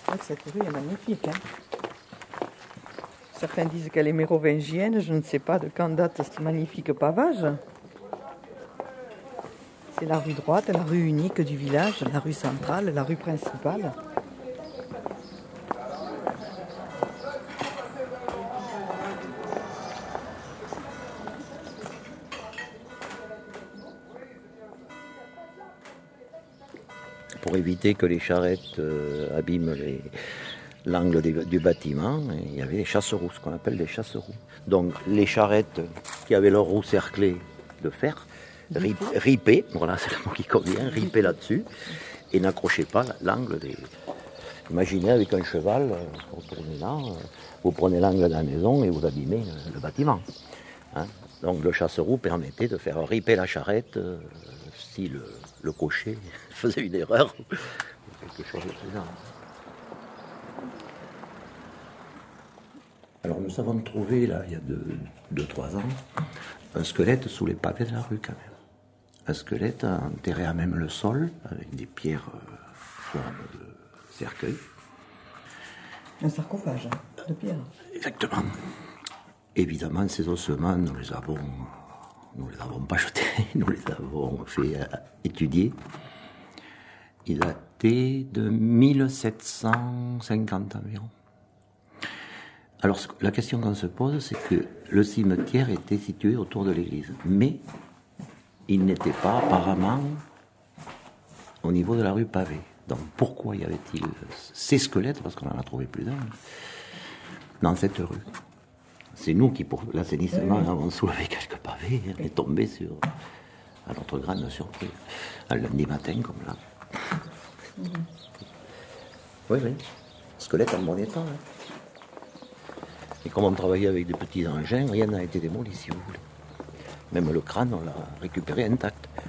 Ah, cette rue est magnifique. Hein. Certains disent qu'elle est mérovingienne. Je ne sais pas de quand date ce magnifique pavage. C'est la rue droite, la rue unique du village, la rue centrale, la rue principale. Pour éviter que les charrettes abîment l'angle du bâtiment, il y avait des chasse-roues, ce qu'on appelle des chasse-roues. Donc les charrettes qui avaient leurs roues cerclées de fer, ripaient, voilà c'est le mot qui convient, ripaient là-dessus, et n'accrochaient pas l'angle des... Imaginez avec un cheval, vous tournez là, vous prenez l'angle de la maison et vous abîmez le bâtiment. Hein. Donc le chasse-roue permettait de faire riper la charrette si le cocher faisait une erreur ou quelque chose de ce genre. Alors nous avons trouvé, là, il y a 2-3 ans, un squelette sous les pavés de la rue quand même. Un squelette enterré à même le sol, avec des pierres forme de cercueil. Un sarcophage de pierre. Exactement. Évidemment, ces ossements, nous les avons pas jetés, nous les avons fait étudier. Ils dataient de 1750 environ. Alors, la question qu'on se pose, c'est que le cimetière était situé autour de l'église, mais il n'était pas apparemment au niveau de la rue pavée. Donc, pourquoi y avait-il ces squelettes, parce qu'on en a trouvé plus d'un, dans cette rue? C'est nous qui, pour l'assainissement, avons soulevé quelques pavés et tombé à notre grande surprise. Un lundi matin, comme là. Oui. Squelette en bon état. Hein. Et comme on travaillait avec des petits engins, rien n'a été démoli, si vous voulez. Même le crâne, on l'a récupéré intact.